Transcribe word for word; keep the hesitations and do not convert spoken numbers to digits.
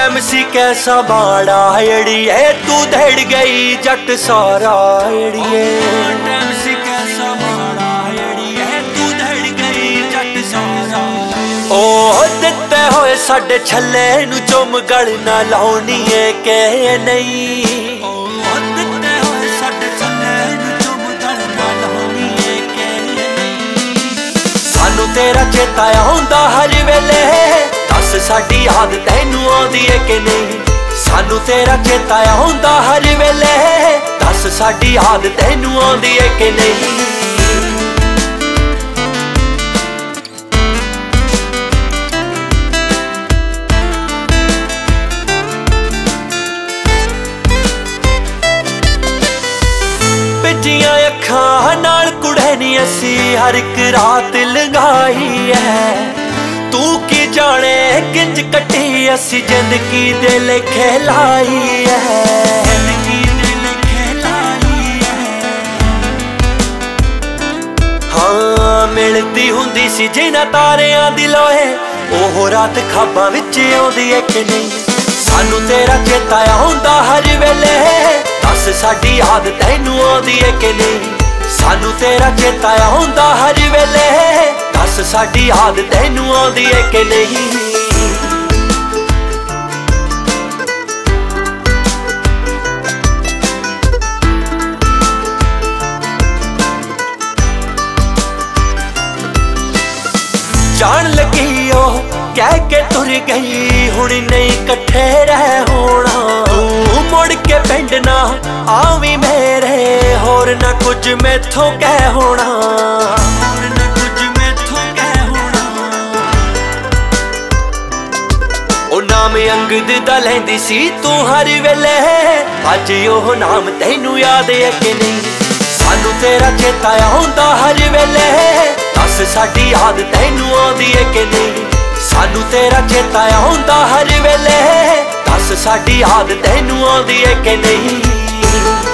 Time सी कैसा बाड़ा एड़िए तू धड़ गई जट सारा एड़िए टाइम सी कैसा बाड़ा एड़िए तू धड़ गई जट सारा ओ दिते होए साडे छल्ले नू चुम गल ना लाउनी है के नहीं ओ दिते होए साडे छल्ले नू चुम गल ना लाउनी है के नहीं सानू तेरा चेता आउंदा हर वेले दस साडी याद तैनू आउंदी है कि नहीं सानू तेरा चेता आउंदा हर वेले दस साडी याद तैनू आउंदी है कि नहीं पिजियां अखां नाल कुड़े नी असी हर एक रात लंघाई है तू की जाने किंज कटी असी जिंदगी दे लेखे लाई है जिंदगी दे लेखे लाई है हाँ मिलती हुंदी सी जिन्हां तारियां दी लोए ओह रात खाबां विच आउंदी है कि नहीं सानू तेरा चेता आउंदा हर वेले दस साडी याद तैनू आउंदी है कि नहीं सानू तेरा चेता आउंदा हर वेले दस साडी याद तैनू आउंदी है कि नहीं जान लगी ओ कह के तुर गई हुण नहीं कट्ठे रह होना तू मुड़ के पिंड ना आवी मेरे होर ना कुछ मैथों कह होना होर ना कुछ मैथों कह होना ओ नाम अंगद दा लैंदी सी तू हर वेले अज ओह नाम तैनू याद है कि नहीं सानू तेरा चेता आउंदा हर वेले दस साडी याद तैनू आउंदी है कि नहीं सानू तेरा चेता आउंदा हर वेले दस साडी याद तैनू आउंदी है कि नहीं।